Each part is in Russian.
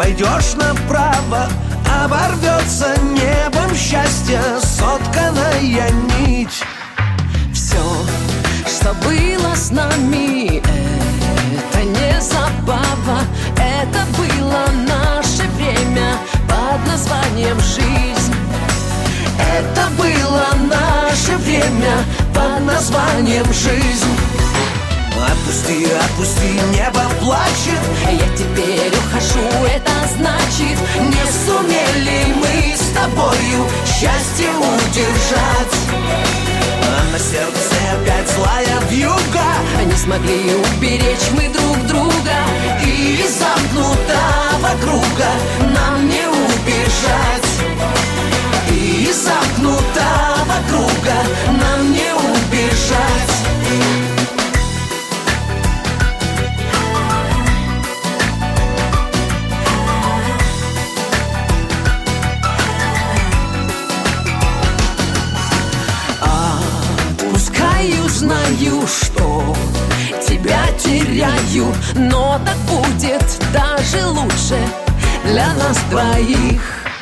пойдешь направо, оборвется небом счастья сотканная нить. Все, что было с нами, это не забава, это было наше время под названием жизнь. Это было наше время под названием жизнь. Отпусти, отпусти, небо плачет. Я теперь ухожу, это значит, не сумели мы с тобою счастье удержать. А на сердце опять злая вьюга. не смогли уберечь мы друг друга. И из замкнутого круга нам не убежать. И из замкнутого круга нам не убежать. Знаю, что тебя теряю, но так будет даже лучше для нас двоих.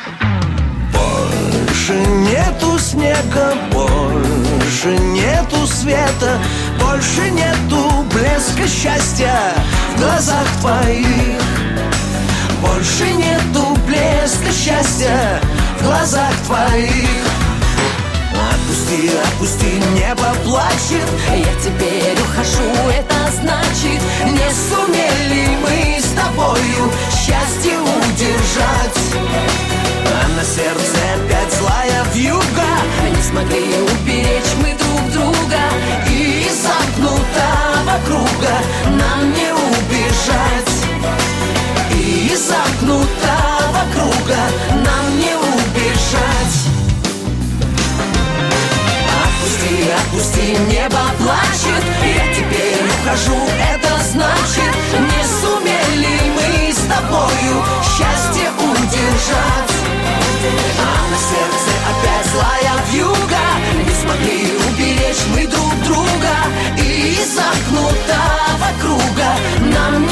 Больше нету снега, больше нету света, больше нету блеска счастья в глазах твоих. Больше нету блеска счастья в глазах твоих. Отпусти, отпусти, небо плачет. Я теперь ухожу, это значит, не сумели мы с тобою счастье удержать. А на сердце опять злая вьюга. не смогли уберечь мы друг друга. И из замкнутого круга нам не убежать. И из замкнутого круга нам не убежать. Отпусти, отпусти, небо плачет. Я теперь ухожу, это значит, не сумели мы с тобою счастье удержать. А на сердце опять злая вьюга. Не смогли уберечь мы друг друга. И из замкнутого круга нам